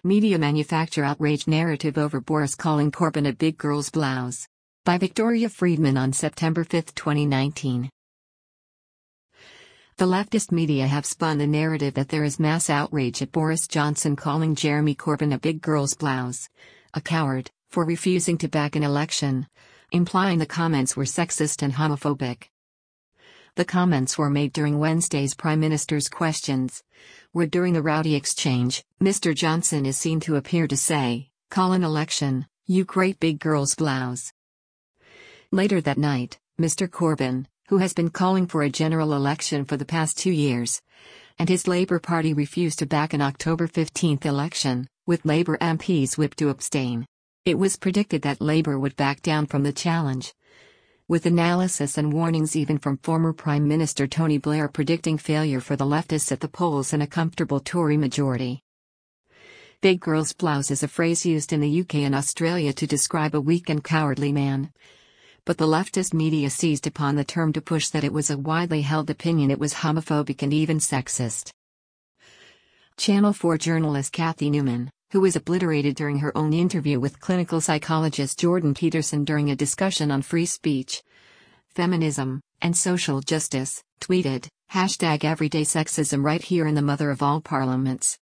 Media manufacture outrage narrative over Boris calling Corbyn a big girl's blouse. By Victoria Friedman on September 5, 2019. The leftist media have spun the narrative that there is mass outrage at Boris Johnson calling Jeremy Corbyn a big girl's blouse, a coward, for refusing to back an election, implying the comments were sexist and homophobic. The comments were made during Wednesday's Prime Minister's questions, where during the rowdy exchange, Mr. Johnson is seen to appear to say, "Call an election, you great big girl's blouse." Later that night, Mr. Corbyn, who has been calling for a general election for the past 2 years, and his Labour Party refused to back an October 15 election, with Labour MPs whipped to abstain. It was predicted that Labour would back down from the challenge, with analysis and warnings even from former Prime Minister Tony Blair predicting failure for the leftists at the polls and a comfortable Tory majority. Big girl's blouse is a phrase used in the UK and Australia to describe a weak and cowardly man. But the leftist media seized upon the term to push that it was a widely held opinion it was homophobic and even sexist. Channel 4 journalist Cathy Newman, who was obliterated during her own interview with clinical psychologist Jordan Peterson during a discussion on free speech, feminism, and social justice, tweeted, #everyday sexism right here in the mother of all parliaments.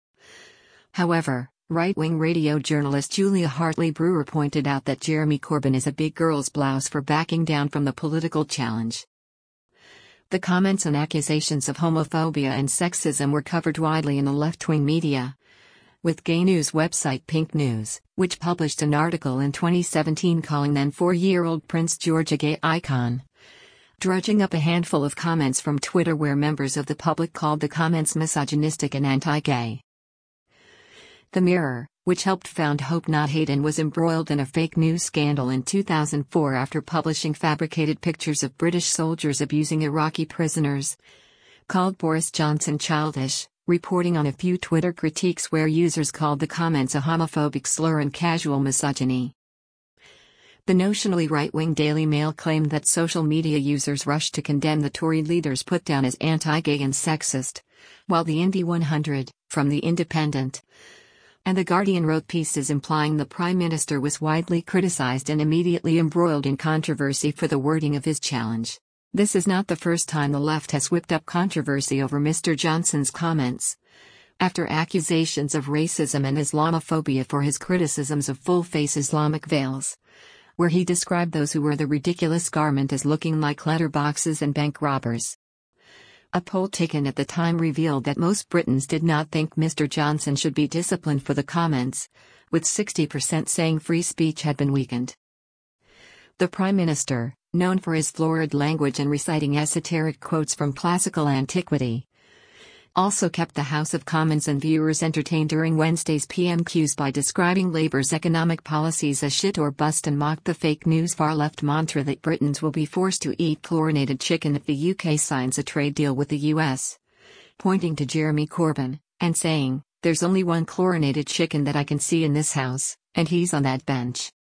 However, right-wing radio journalist Julia Hartley-Brewer pointed out that Jeremy Corbyn is a big girl's blouse for backing down from the political challenge. The comments and accusations of homophobia and sexism were covered widely in the left-wing media, with gay news website Pink News, which published an article in 2017 calling then 4-year-old Prince George a gay icon, drudging up a handful of comments from Twitter where members of the public called the comments misogynistic and anti-gay. The Mirror, which helped found Hope Not Hate and was embroiled in a fake news scandal in 2004 after publishing fabricated pictures of British soldiers abusing Iraqi prisoners, called Boris Johnson childish, reporting on a few Twitter critiques where users called the comments a homophobic slur and casual misogyny. The notionally right-wing Daily Mail claimed that social media users rushed to condemn the Tory leader's put-down as anti-gay and sexist, while the Indy 100, from The Independent, and The Guardian wrote pieces implying the Prime Minister was widely criticized and immediately embroiled in controversy for the wording of his challenge. This is not the first time the left has whipped up controversy over Mr. Johnson's comments, after accusations of racism and Islamophobia for his criticisms of full-face Islamic veils, where he described those who wear the ridiculous garment as looking like letterboxes and bank robbers. A poll taken at the time revealed that most Britons did not think Mr. Johnson should be disciplined for the comments, with 60% saying free speech had been weakened. The Prime Minister, known for his florid language and reciting esoteric quotes from classical antiquity, also kept the House of Commons and viewers entertained during Wednesday's PMQs by describing Labour's economic policies as shit or bust and mocked the fake news far-left mantra that Britons will be forced to eat chlorinated chicken if the UK signs a trade deal with the US, pointing to Jeremy Corbyn, and saying, "There's only one chlorinated chicken that I can see in this house, and he's on that bench."